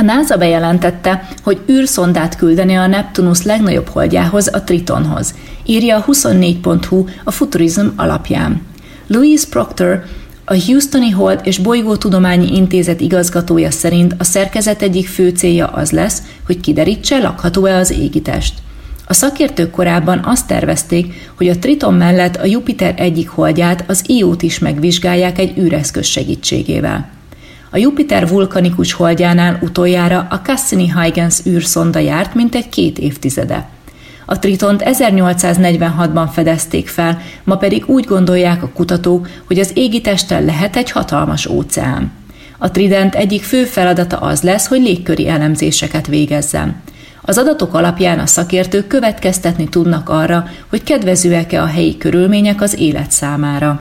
NASA bejelentette, hogy űrszondát küldeni a Neptunusz legnagyobb holdjához, a Tritonhoz, írja a 24.hu a Futurism alapján. Louise Proctor, a Houstoni Hold és Bolygótudományi Intézet igazgatója szerint a szerkezet egyik fő célja az lesz, hogy kiderítse, lakható-e az égitest. A szakértők korábban azt tervezték, hogy a Triton mellett a Jupiter egyik holdját, az Iót is megvizsgálják egy űreszköz segítségével. A Jupiter vulkanikus holdjánál utoljára a Cassini-Huygens űrszonda járt mintegy 2 évtizede. A Tritont 1846-ban fedezték fel, ma pedig úgy gondolják a kutatók, hogy az égitesten lehet egy hatalmas óceán. A Trident egyik fő feladata az lesz, hogy légköri elemzéseket végezzen. Az adatok alapján a szakértők következtetni tudnak arra, hogy kedvezőek-e a helyi körülmények az élet számára.